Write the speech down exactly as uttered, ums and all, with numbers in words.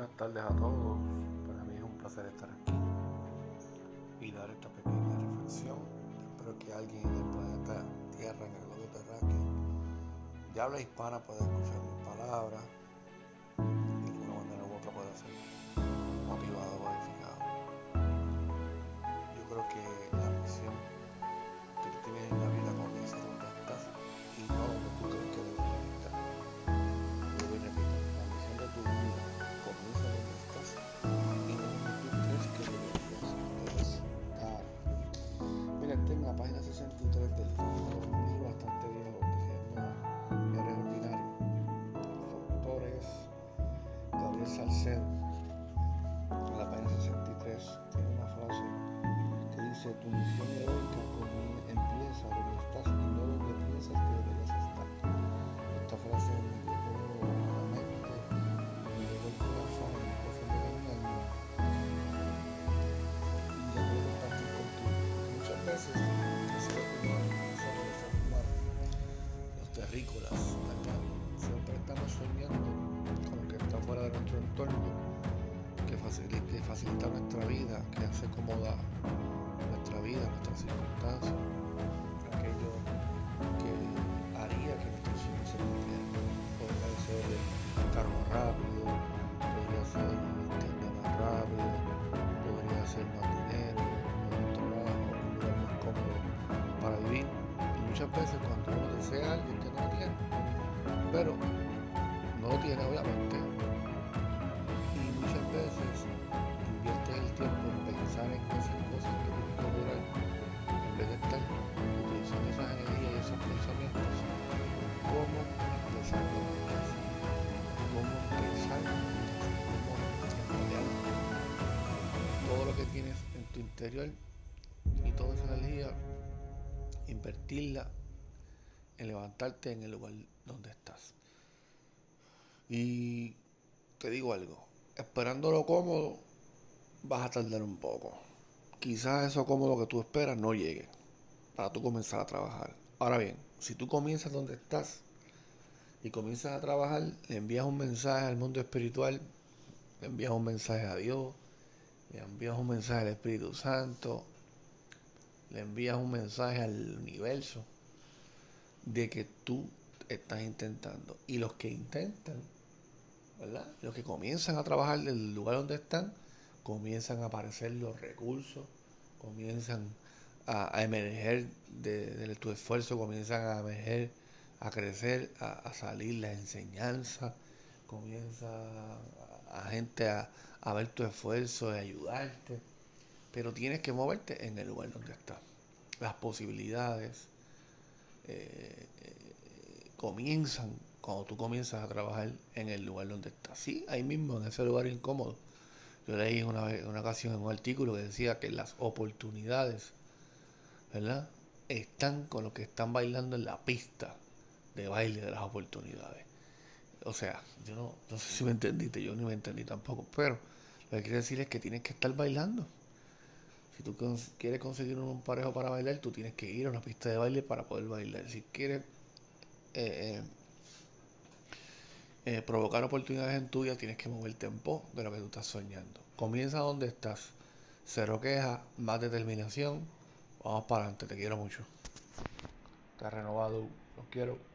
Buenas tardes a todos. Para mí es un placer estar aquí y dar esta pequeña reflexión. Espero que alguien en el planeta Tierra, en el globo terráqueo, de habla hispana pueda escuchar mis palabras y de una manera u otra pueda ser motivado o edificado. Yo creo que la misión que tú tienes en la vida comienza donde estás y no donde tú crees que deberías estar. Vuelvo y repito, la misión de tu vida comienza donde estás y no donde tú crees que deberías estar. Mira, está en la página sesenta y tres del libro, un libro bastante viejo que se llama Eres Ordinario. Su autor es Gabriel Salcedo. En la página sesenta y tres tiene una frase que dice: tu misión heroica empieza donde estás y no donde piensas que deberías estar. Esta frase me llegó a la mente, me llegó al corazón en el profundo de mi alma y la quiero compartir contigo. Muchas veces los seres humanos, nosotros los seres humanos, los terrícolas, ¿verdad? Siempre estamos soñando con lo que está fuera de nuestro entorno, que facilita, que facilita nuestra vida, que hace cómoda nuestra vida, nuestras circunstancias, aquello que haría que nuestros sueños se cumplieran. Podría ser el carro rápido, podría ser el internet más rápido, podría ser más dinero, un trabajo, un lugar más cómodo para vivir. Y muchas veces cuando uno desea a alguien que no lo tiene, pero no lo tiene obviamente, y muchas veces invierte el tiempo en pensar en esas cosas que tienes que lograr en vez de estar utilizando esas energías y esos pensamientos como desarrollar, cómo empezar, cómo emplear todo lo que tienes en tu interior y toda esa energía, invertirla en levantarte en el lugar donde estás. Y te digo algo, esperando lo cómodo vas a tardar un poco. Quizás eso cómodo que tú esperas no llegue para tú comenzar a trabajar. Ahora bien, si tú comienzas donde estás y comienzas a trabajar, le envías un mensaje al mundo espiritual, le envías un mensaje a Dios, le envías un mensaje al Espíritu Santo, le envías un mensaje al universo de que tú estás intentando. Y los que intentan, ¿verdad? Los que comienzan a trabajar del lugar donde están, comienzan a aparecer los recursos, comienzan a, a emerger de, de tu esfuerzo, comienzan a emerger, a crecer, a, a salir la enseñanza, comienza a, a gente a, a ver tu esfuerzo, de ayudarte, pero tienes que moverte en el lugar donde estás. Las posibilidades eh, eh, comienzan cuando tú comienzas a trabajar en el lugar donde estás. Sí, ahí mismo, en ese lugar incómodo. Yo leí una, vez, una ocasión en un artículo que decía que las oportunidades, ¿verdad?, están con los que están bailando en la pista de baile de las oportunidades. O sea, yo no, no sé si me entendiste, yo ni me entendí tampoco, pero lo que quiere decir es que tienes que estar bailando. Si tú cons quieres conseguir un parejo para bailar, tú tienes que ir a una pista de baile para poder bailar. Si quieres eh, eh, provocar oportunidades en tu vida, tienes que moverte en pos de lo que tú estás soñando. Comienza donde estás. Cero queja, más determinación. Vamos para adelante, te quiero mucho. Te has renovado, los quiero.